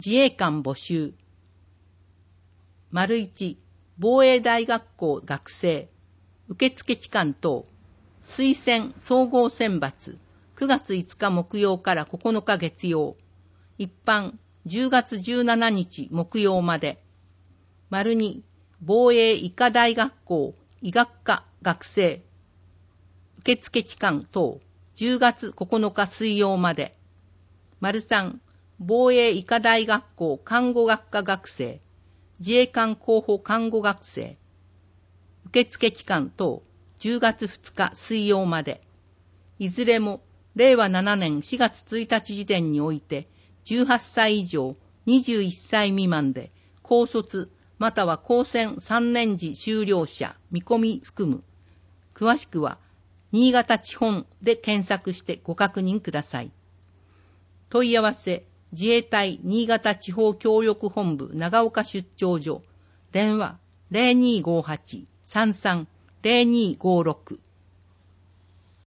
自衛官募集。1、防衛大学校学生、受付期間等、推薦総合選抜、9月5日木曜から9日月曜、一般10月17日木曜まで。2、防衛医科大学校医学科学生、受付期間等、10月9日水曜まで。3、防衛医科大学校看護学科学生、自衛官候補看護学生、受付期間等、10月2日水曜まで。いずれも、令和7年4月1日時点において、18歳以上、21歳未満で、高卒、または高専3年時修了者、見込み含む。詳しくは、新潟地本で検索してご確認ください。問い合わせ、自衛隊新潟地方協力本部長岡出張所、電話 0258-33-0256